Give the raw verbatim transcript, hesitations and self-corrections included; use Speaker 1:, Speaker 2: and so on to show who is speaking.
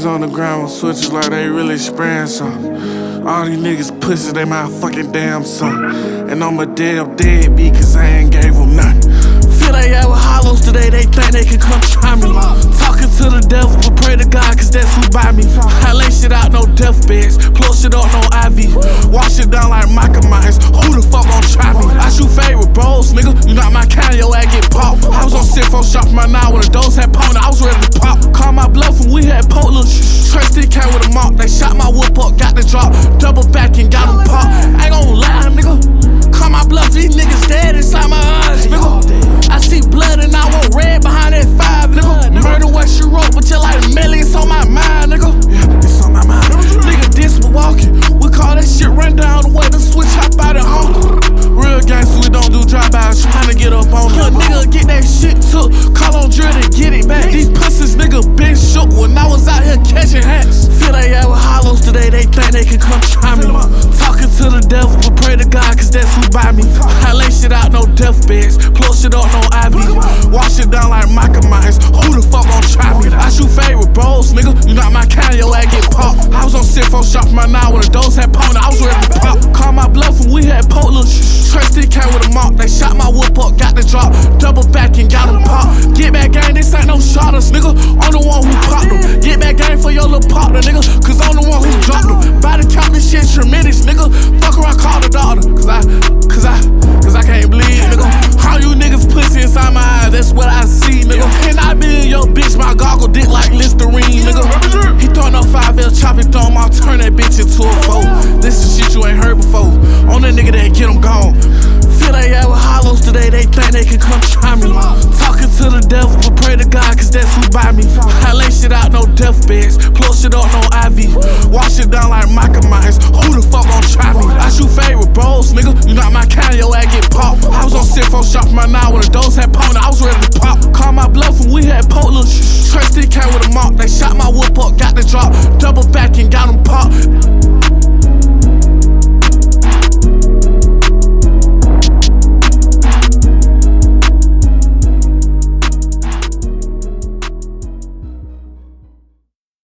Speaker 1: niggas on the ground with switches like they really spraying some. All these niggas pussies, they my fucking damn son. And I'm a damn deadbeat cause I ain't gave them nothing. Feel they out with hollows today, they think they can come try me. Talking to the devil, but pray to God cause that's who by me. I lay shit out, no deathbeds, plus shit up, no I V. Wash it down like Michael Myers, who the fuck gon' try me? I shoot favorite bros, nigga, you not my kind, your ass get popped. I was on sit for shop my nine when the doors had pwned, I was ready to pop. Call my bluff when we had poke, little sh Trey stick came with a mark, they shot my whoop up, got the drop. Double back and got him pop. I ain't gon' lie, nigga. Call my bluff, these niggas dead inside my eyes, nigga. I see blood and I want red behind that five, nigga. Murder what she wrote, but you like a million, it's on my mind, nigga. Yeah, it's on my mind. Nigga, this but walking. We call that shit run down the way the switch hop out of home. Real gangster, we don't do drive-bys, trying to get up on them. Nigga, get that shit took. Call on drill to get it back. These pussies, nigga, been shook when I was out here catching hats. Feel they out with hollows today, they think they can come try me. Talking to the devil, but pray to God, cause that's who by me. I lay shit out, no deathbeds, plus shit up, no I V. Wash it down like Michael Myers, who the fuck gon' try me? I shoot favorite bros, nigga, you not my kind, your ass get popped. I was on sit for shop my nine when the doors had pwned, I was ready to pop. Call my bluff when we had poke, little sh Trey stick came with a mark, they shot my whoop up, got the drop. Double back and got him pop. Get back gang, this ain't no shotters, nigga, I'm the one who popped them. Get back gang for your little partner, nigga, cause I'm the one who dropped them. Body count this shit tremendous, nigga, fuck around, call the doctor, cause I, cause I, cause I can't bleed, nigga. How you niggas pussy inside my eyes, that's what I see, nigga. And I be in your bitch, my goggle dick like Listerine, nigga. He throwing up five L, chop it, throw him, I'll turn that bitch into a foe. This is shit you ain't heard before, on that nigga that get him gone. Feel they out with hollows today, they think they can come try me. Talking to the devil, but pray to God, cause that's who by me. I lay shit out, no deathbeds, plus shit up, no I V. Wash it down like Michael Myers, who the fuck gon' try me? I shoot favorite bros, nigga, you not my kind, your ass get popped. I was on sit for shop my nine when the doors had pwned, I was ready to pop. Call my bluff when we had poke, little sh Trey stick came with a mark, they shot my whoop up, got the drop. Double back